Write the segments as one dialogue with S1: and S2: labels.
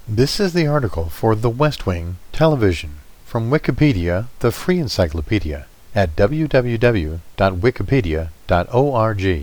S1: This is the article for The West Wing Television from Wikipedia, the free encyclopedia, at www.wikipedia.org.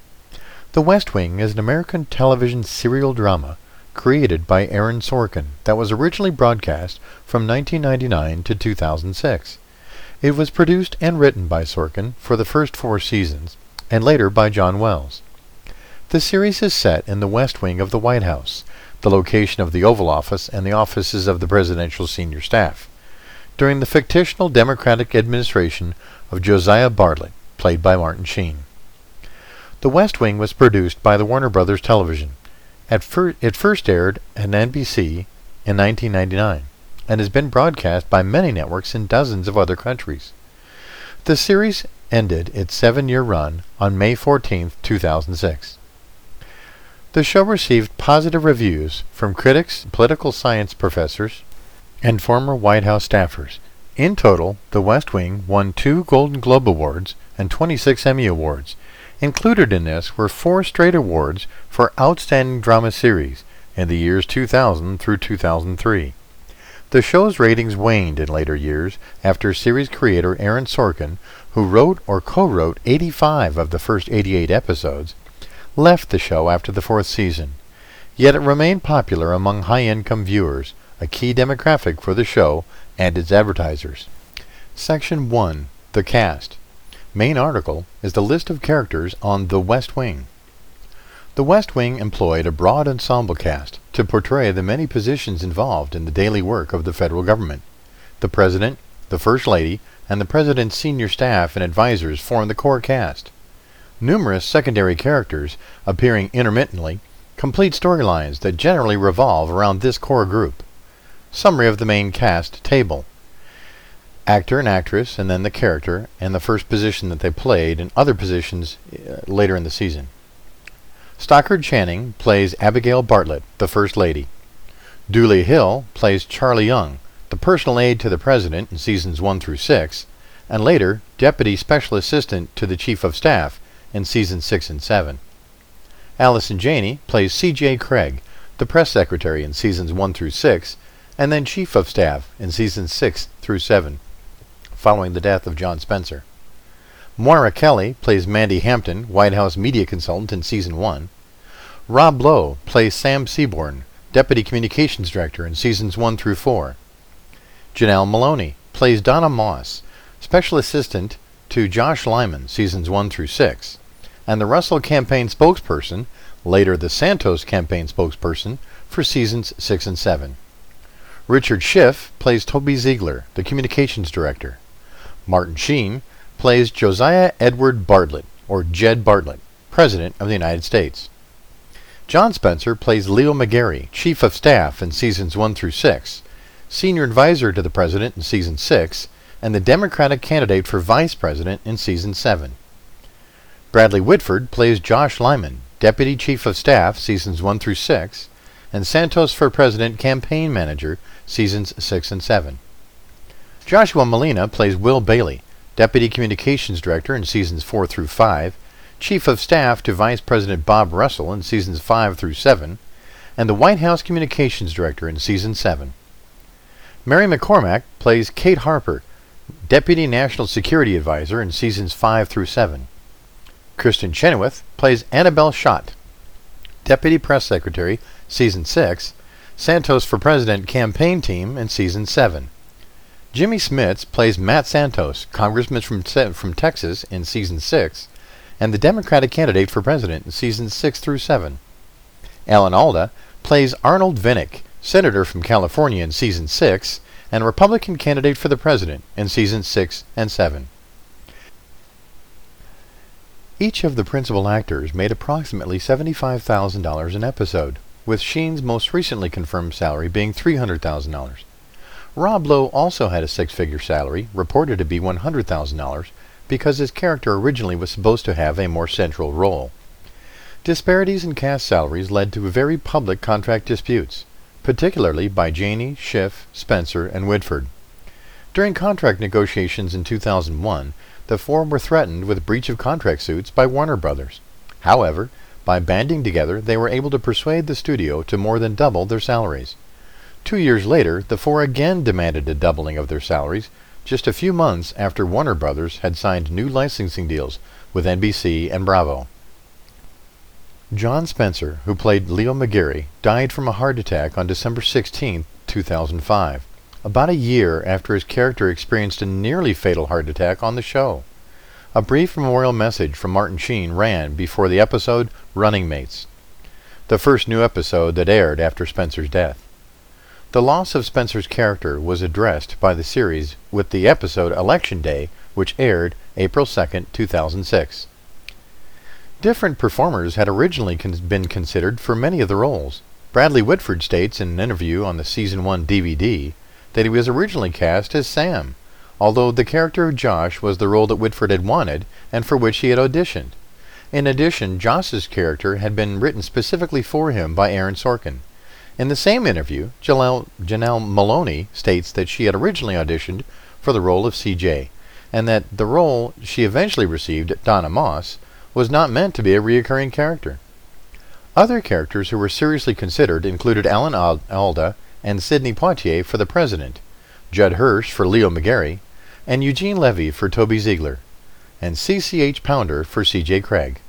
S1: The West Wing is an American television serial drama created by Aaron Sorkin that was originally broadcast from 1999 to 2006. It was produced and written by Sorkin for the first 4 seasons, and later by John Wells. The series is set in the West Wing of the White House, the location of the Oval Office and the offices of the presidential senior staff, during the fictional Democratic administration of Josiah Bartlet, played by Martin Sheen. The West Wing was produced by the Warner Brothers Television. It first aired on NBC in 1999 and has been broadcast by many networks in dozens of other countries. The series ended its 7-year run on May 14, 2006. The show received positive reviews from critics, political science professors, and former White House staffers. In total, The West Wing won 2 Golden Globe Awards and 26 Emmy Awards. Included in this were 4 straight awards for Outstanding Drama Series in the years 2000 through 2003. The show's ratings waned in later years after series creator Aaron Sorkin, who wrote or co-wrote 85 of the first 88 episodes, left the show after the 4th season. Yet it remained popular among high-income viewers, a key demographic for the show and its advertisers. Section 1. The Cast. Main article is the list of characters on The West Wing. The West Wing employed a broad ensemble cast to portray the many positions involved in the daily work of the federal government. The President, the First Lady, and the President's senior staff and advisors form the core cast. Numerous secondary characters, appearing intermittently, complete storylines that generally revolve around this core group. Summary of the main cast table. Actor and actress, and then the character, and the first position that they played, and other positions later in the season. Stockard Channing plays Abigail Bartlet, the First Lady. Dule Hill plays Charlie Young, the personal aide to the President in seasons 1 through 6, and later Deputy Special Assistant to the Chief of Staff in seasons 6 and 7. Allison Janney plays C.J. Craig, the press secretary in seasons 1 through 6, and then Chief of Staff in seasons 6 through 7, following the death of John Spencer. Moira Kelly plays Mandy Hampton, White House media consultant in season 1. Rob Lowe plays Sam Seaborn, Deputy Communications Director in seasons 1 through 4. Janelle Maloney plays Donna Moss, Special Assistant to Josh Lyman, seasons 1 through 6, and the Russell campaign spokesperson, later the Santos campaign spokesperson, for seasons 6 and 7. Richard Schiff plays Toby Ziegler, the communications director. Martin Sheen plays Josiah Edward Bartlet, or Jed Bartlet, President of the United States. John Spencer plays Leo McGarry, Chief of Staff in seasons 1 through 6, Senior Advisor to the President in season 6, and the Democratic candidate for Vice President in season 7. Bradley Whitford plays Josh Lyman, Deputy Chief of Staff seasons 1 through 6, and Santos for President Campaign Manager seasons 6 and 7. Joshua Malina plays Will Bailey, Deputy Communications Director in seasons 4 through 5, Chief of Staff to Vice President Bob Russell in seasons 5 through 7, and the White House Communications Director in season 7. Mary McCormack plays Kate Harper, Deputy National Security Advisor in seasons 5 through 7. Kristen Chenoweth plays Annabelle Schott, Deputy Press Secretary, season 6, Santos for President Campaign Team in season 7. Jimmy Smits plays Matt Santos, Congressman from Texas in season 6, and the Democratic candidate for President in seasons 6 through 7. Alan Alda plays Arnold Vinnick, Senator from California in season 6, and Republican candidate for the President in seasons 6 and 7. Each of the principal actors made approximately $75,000 an episode, with Sheen's most recently confirmed salary being $300,000. Rob Lowe also had a 6-figure salary, reported to be $100,000, because his character originally was supposed to have a more central role. Disparities in cast salaries led to very public contract disputes, particularly by Janney, Schiff, Spencer, and Whitford. During contract negotiations in 2001, the 4 were threatened with breach of contract suits by Warner Brothers. However, by banding together, they were able to persuade the studio to more than double their salaries. 2 years later, the four again demanded a doubling of their salaries, just a few months after Warner Brothers had signed new licensing deals with NBC and Bravo. John Spencer, who played Leo McGarry, died from a heart attack on December 16, 2005, about a year after his character experienced a nearly fatal heart attack on the show. A brief memorial message from Martin Sheen ran before the episode Running Mates, the first new episode that aired after Spencer's death. The loss of Spencer's character was addressed by the series with the episode Election Day, which aired April 2, 2006. Different performers had originally been considered for many of the roles. Bradley Whitford states in an interview on the Season 1 DVD that he was originally cast as Sam, although the character of Josh was the role that Whitford had wanted and for which he had auditioned. In addition, Josh's character had been written specifically for him by Aaron Sorkin. In the same interview, Janelle Maloney states that she had originally auditioned for the role of CJ, and that the role she eventually received, Donna Moss, was not meant to be a recurring character. Other characters who were seriously considered included Alan Alda and Sidney Poitier for the President, Judd Hirsch for Leo McGarry, and Eugene Levy for Toby Ziegler, and C.C.H. Pounder for C.J. Craig.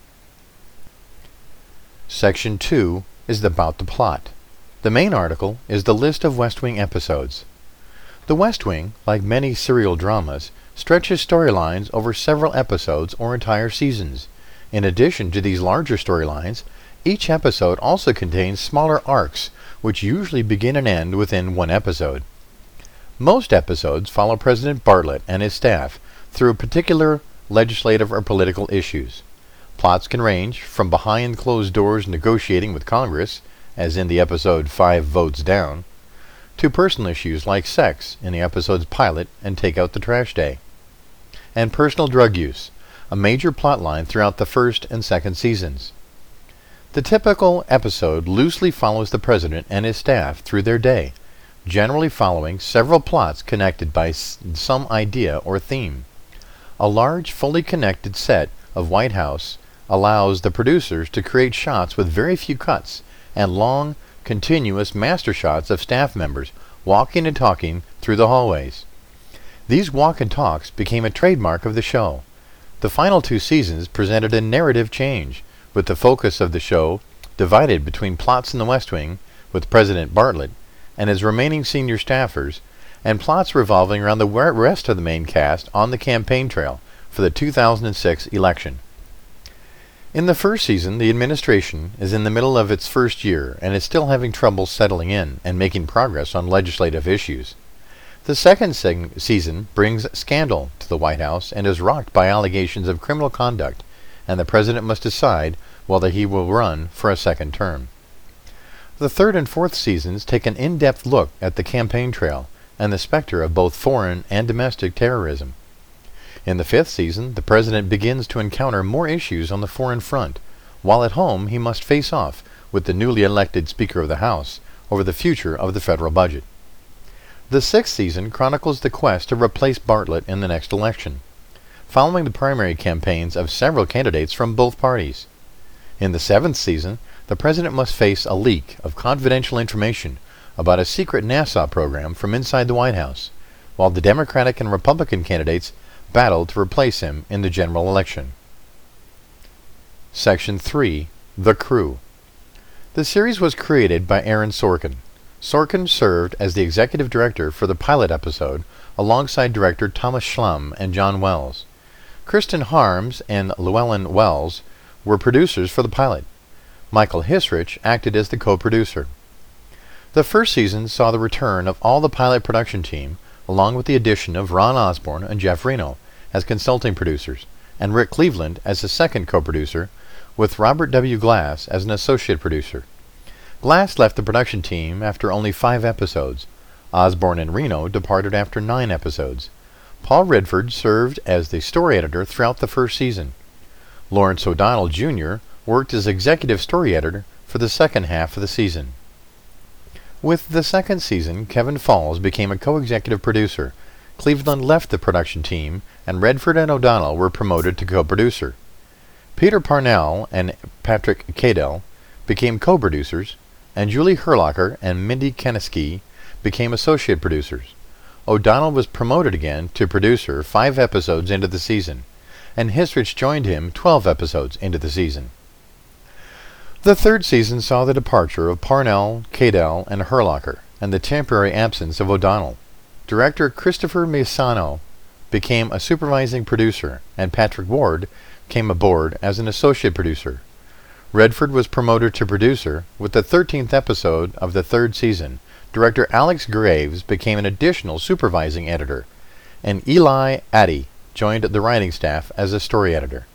S1: Section 2 is about the plot. The main article is the list of West Wing episodes. The West Wing, like many serial dramas, stretches storylines over several episodes or entire seasons. In addition to these larger storylines, each episode also contains smaller arcs, which usually begin and end within one episode. Most episodes follow President Bartlet and his staff through particular legislative or political issues. Plots can range from behind closed doors negotiating with Congress, as in the episode 5 Votes Down, to personal issues like sex in the episode's pilot and Take Out the Trash Day, and personal drug use, a major plotline throughout the first and second seasons. The typical episode loosely follows the president and his staff through their day, generally following several plots connected by some idea or theme. A large, fully connected set of White House allows the producers to create shots with very few cuts and long, continuous master shots of staff members walking and talking through the hallways. These walk and talks became a trademark of the show. The final 2 seasons presented a narrative change, with the focus of the show divided between plots in the West Wing with President Bartlet and his remaining senior staffers, and plots revolving around the rest of the main cast on the campaign trail for the 2006 election. In the first season, the administration is in the middle of its first year and is still having trouble settling in and making progress on legislative issues. The second season brings scandal to the White House and is rocked by allegations of criminal conduct, and the president must decide whether he will run for a second term. The third and fourth seasons take an in-depth look at the campaign trail and the specter of both foreign and domestic terrorism. In the fifth season, the president begins to encounter more issues on the foreign front, while at home he must face off with the newly elected Speaker of the House over the future of the federal budget. The sixth season chronicles the quest to replace Bartlet in the next election, following the primary campaigns of several candidates from both parties. In the seventh season, the president must face a leak of confidential information about a secret NASA program from inside the White House, while the Democratic and Republican candidates battle to replace him in the general election. Section 3. The Crew. The series was created by Aaron Sorkin. Sorkin served as the executive director for the pilot episode alongside director Thomas Schlamm and John Wells. Kristen Harms and Llewellyn Wells were producers for the pilot. Michael Hisrich acted as the co-producer. The first season saw the return of all the pilot production team, along with the addition of Ron Osborne and Jeff Reno as consulting producers, and Rick Cleveland as the second co-producer, with Robert W. Glass as an associate producer. Glass left the production team after only 5 episodes. Osborne and Reno departed after 9 episodes. Paul Redford served as the story editor throughout the first season. Lawrence O'Donnell Jr. worked as executive story editor for the second half of the season. With the second season, Kevin Falls became a co-executive producer. Cleveland left the production team, and Redford and O'Donnell were promoted to co-producer. Peter Parnell and Patrick Cadell became co-producers. and Julie Herlocker and Mindy Kanisky became associate producers. O'Donnell was promoted again to producer 5 episodes into the season, and Hisrich joined him 12 episodes into the season. The third season saw the departure of Parnell, Cadell, and Herlocker, and the temporary absence of O'Donnell. Director Christopher Misano became a supervising producer, and Patrick Ward came aboard as an associate producer. Redford was promoted to producer. With the 13th episode of the third season, director Alex Graves became an additional supervising editor, and Eli Addy joined the writing staff as a story editor.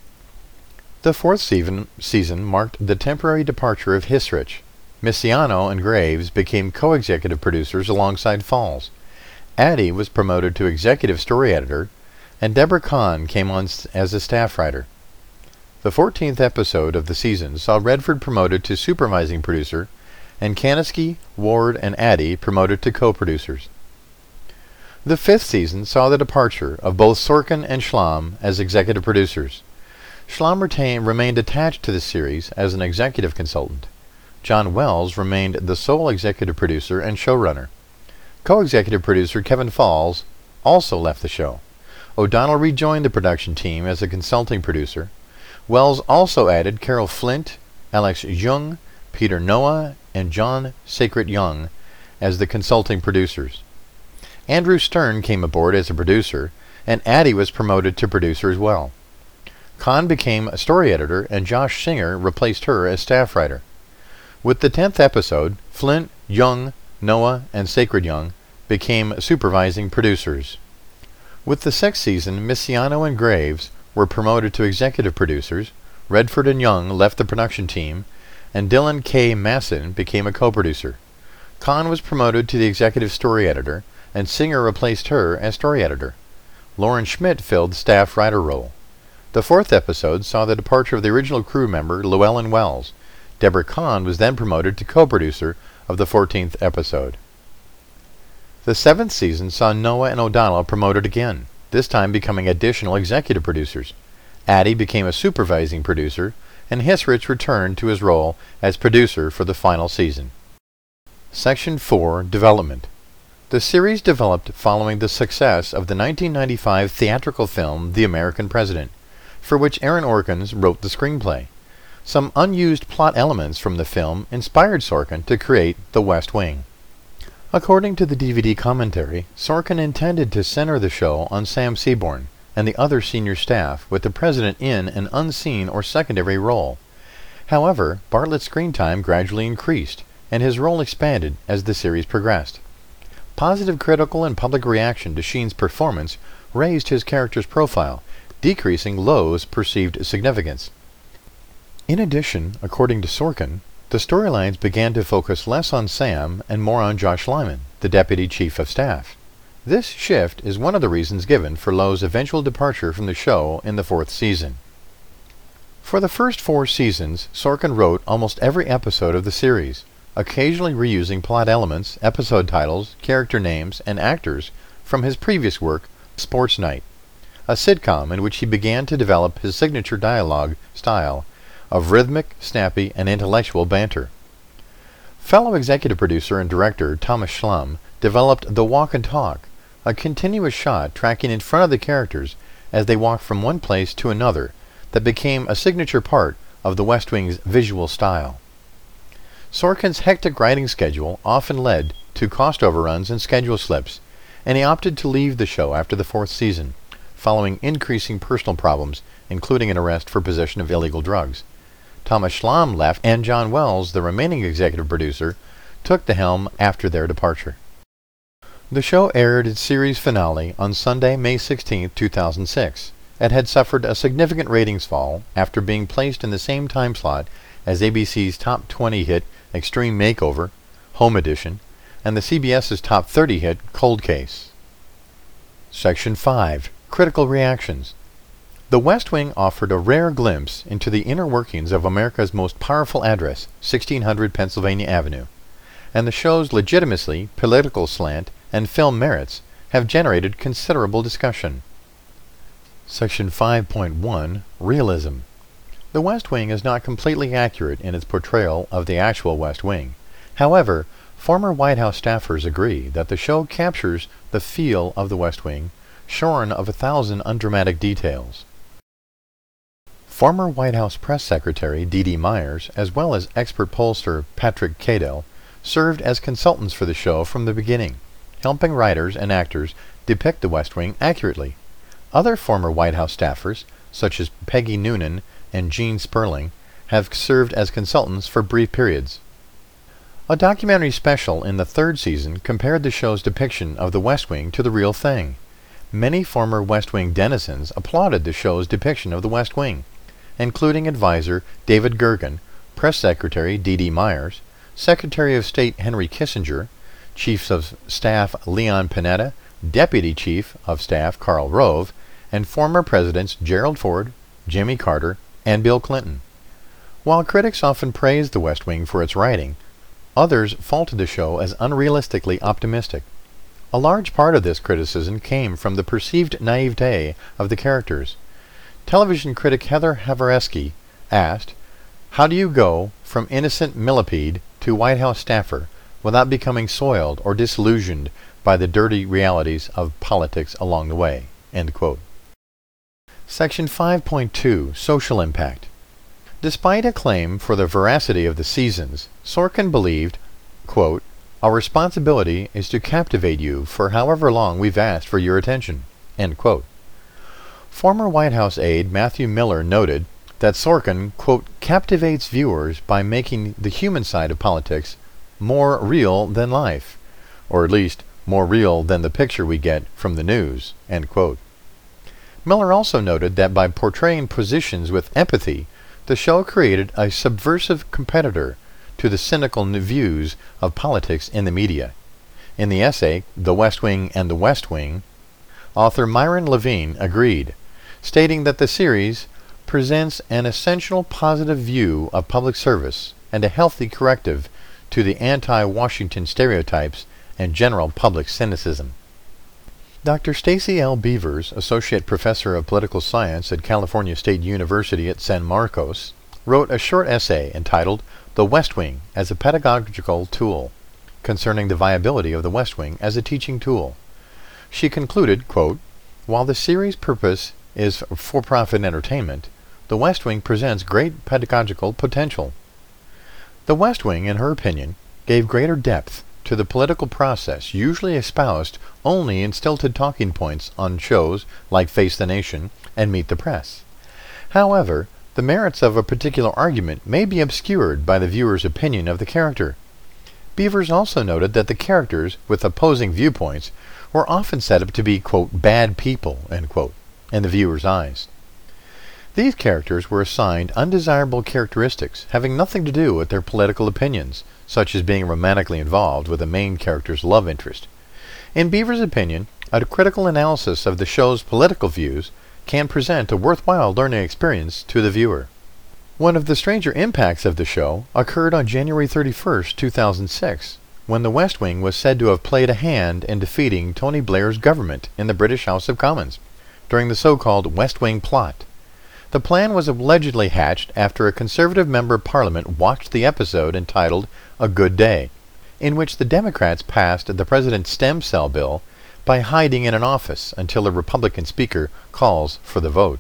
S1: The fourth season marked the temporary departure of Hisrich. Misano and Graves became co-executive producers alongside Falls. Addy was promoted to executive story editor, and Deborah Kahn came on as a staff writer. The 14th episode of the season saw Redford promoted to supervising producer, and Kanisky, Ward, and Addy promoted to co-producers. The 5th season saw the departure of both Sorkin and Schlamm as executive producers. Schlamm remained attached to the series as an executive consultant. John Wells remained the sole executive producer and showrunner. Co-executive producer Kevin Falls also left the show. O'Donnell rejoined the production team as a consulting producer. Wells also added Carol Flint, Alex Jung, Peter Noah, and John Sacred Young as the consulting producers. Andrew Stern came aboard as a producer, and Addy was promoted to producer as well. Kahn became a story editor, and Josh Singer replaced her as staff writer. With the 10th episode, Flint, Young, Noah, and Sacred Young became supervising producers. With the 6th season, Misano and Graves were promoted to executive producers, Redford and Young left the production team, and Dylan K. Masson became a co-producer. Kahn was promoted to the executive story editor, and Singer replaced her as story editor. Lauren Schmidt filled the staff writer role. The 4th episode saw the departure of the original crew member Llewellyn Wells. Deborah Kahn was then promoted to co-producer of the 14th episode. The 7th season saw Noah and O'Donnell promoted again, this time becoming additional executive producers. Addy became a supervising producer, and Hisrich returned to his role as producer for the final season. Section 4, Development. The series developed following the success of the 1995 theatrical film The American President, for which Aaron Orkins wrote the screenplay. Some unused plot elements from the film inspired Sorkin to create The West Wing. According to the DVD commentary, Sorkin intended to center the show on Sam Seaborn and the other senior staff, with the president in an unseen or secondary role. However, Bartlett's screen time gradually increased, and his role expanded as the series progressed. Positive critical and public reaction to Sheen's performance raised his character's profile, decreasing Lowe's perceived significance. In addition, according to Sorkin, the storylines began to focus less on Sam and more on Josh Lyman, the deputy chief of staff. This shift is one of the reasons given for Lowe's eventual departure from the show in the 4th season. For the first 4 seasons, Sorkin wrote almost every episode of the series, occasionally reusing plot elements, episode titles, character names, and actors from his previous work, Sports Night, a sitcom in which he began to develop his signature dialogue style of rhythmic, snappy, and intellectual banter. Fellow executive producer and director Thomas Schlamm developed The Walk and Talk, a continuous shot tracking in front of the characters as they walk from one place to another that became a signature part of The West Wing's visual style. Sorkin's hectic writing schedule often led to cost overruns and schedule slips, and he opted to leave the show after the 4th season, following increasing personal problems, including an arrest for possession of illegal drugs. Thomas Schlamm left, and John Wells, the remaining executive producer, took the helm after their departure. The show aired its series finale on Sunday, May 16, 2006, and had suffered a significant ratings fall after being placed in the same time slot as ABC's top 20 hit Extreme Makeover, Home Edition, and the CBS's top 30 hit Cold Case. Section 5. Critical Reactions. The West Wing offered a rare glimpse into the inner workings of America's most powerful address, 1600 Pennsylvania Avenue, and the show's legitimacy, political slant, and film merits have generated considerable discussion. Section 5.1, Realism. The West Wing is not completely accurate in its portrayal of the actual West Wing. However, former White House staffers agree that the show captures the feel of the West Wing, shorn of 1,000 undramatic details. Former White House Press Secretary Dee Dee Myers, as well as expert pollster Patrick Cadell, served as consultants for the show from the beginning, helping writers and actors depict the West Wing accurately. Other former White House staffers, such as Peggy Noonan and Gene Sperling, have served as consultants for brief periods. A documentary special in the third season compared the show's depiction of the West Wing to the real thing. Many former West Wing denizens applauded the show's depiction of the West Wing, including advisor David Gergen, Press Secretary Dee Dee Myers, Secretary of State Henry Kissinger, Chiefs of Staff Leon Panetta, Deputy Chief of Staff Karl Rove, and former Presidents Gerald Ford, Jimmy Carter, and Bill Clinton. While critics often praised the West Wing for its writing, others faulted the show as unrealistically optimistic. A large part of this criticism came from the perceived naivete of the characters. Television critic Heather Havreski asked, "How do you go from innocent millipede to White House staffer without becoming soiled or disillusioned by the dirty realities of politics along the way?" End quote. Section 5.2 Social Impact. Despite acclaim for the veracity of the seasons, Sorkin believed, quote, "Our responsibility is to captivate you for however long we've asked for your attention." End quote. Former White House aide Matthew Miller noted that Sorkin, quote, "captivates viewers by making the human side of politics more real than life, or at least more real than the picture we get from the news." End quote. Miller also noted that by portraying positions with empathy, the show created a subversive competitor to the cynical views of politics in the media. In the essay, The West Wing and the West Wing, author Myron Levine agreed, stating that the series presents an essential positive view of public service and a healthy corrective to the anti-Washington stereotypes and general public cynicism. Dr. Stacy L. Beavers, Associate Professor of Political Science at California State University at San Marcos, wrote a short essay entitled The West Wing as a Pedagogical Tool, concerning the viability of the West Wing as a teaching tool. She concluded, quote, "While the series' purpose is for-profit entertainment, the West Wing presents great pedagogical potential." The West Wing, in her opinion, gave greater depth to the political process usually espoused only in stilted talking points on shows like Face the Nation and Meet the Press. However, the merits of a particular argument may be obscured by the viewer's opinion of the character. Beavers also noted that the characters with opposing viewpoints were often set up to be, quote, "bad people," end quote, in the viewer's eyes. These characters were assigned undesirable characteristics having nothing to do with their political opinions, such as being romantically involved with the main character's love interest. In Beavers' opinion, a critical analysis of the show's political views can present a worthwhile learning experience to the viewer. One of the stranger impacts of the show occurred on January 31, 2006, when the West Wing was said to have played a hand in defeating Tony Blair's government in the British House of Commons during the so-called West Wing plot. The plan was allegedly hatched after a Conservative member of Parliament watched the episode entitled A Good Day, in which the Democrats passed the President's stem cell bill by hiding in an office until a Republican speaker calls for the vote.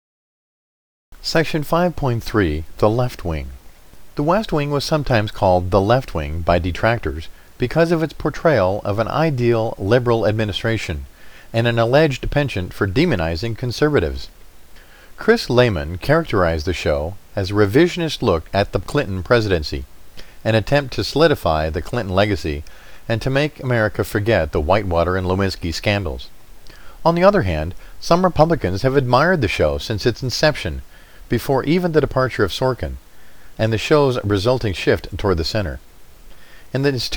S1: Section 5.3 The Left Wing. The West Wing was sometimes called the Left Wing by detractors because of its portrayal of an ideal liberal administration and an alleged penchant for demonizing conservatives. Chris Lehman characterized the show as a revisionist look at the Clinton presidency, an attempt to solidify the Clinton legacy and to make America forget the Whitewater and Lewinsky scandals. On the other hand, some Republicans have admired the show since its inception, before even the departure of Sorkin, and the show's resulting shift toward the center. In its